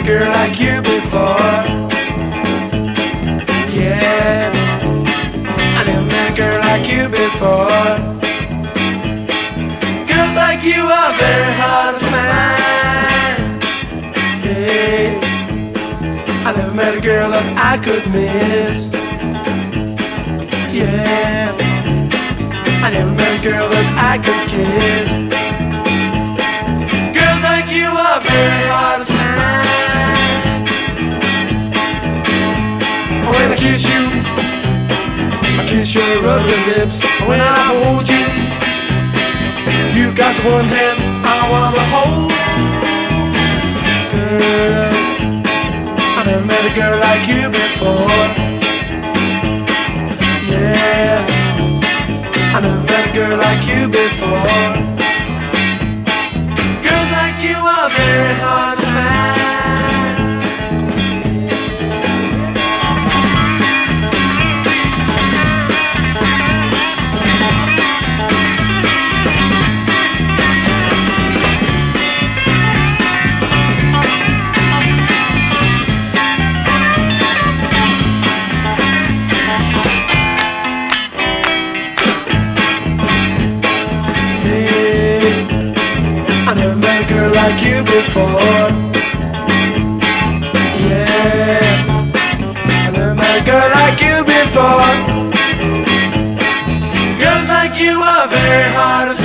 girl like you before. Yeah, I never met a girl like you before. Girls like you are very hard to find. Yeah, I never met a girl that I could miss. Yeah, I never met a girl that I could kiss. Girls like you are very hard to find. When I kiss you, I kiss your rubber lips. When I hold you, you got the one hand I wanna hold. Girl, I never met a girl like you before. Yeah, I never met a girl like you before. Girls like you are very hard to find. I never met a girl like you before. Yeah, I never met a girl like you before. Girls like you are very hard to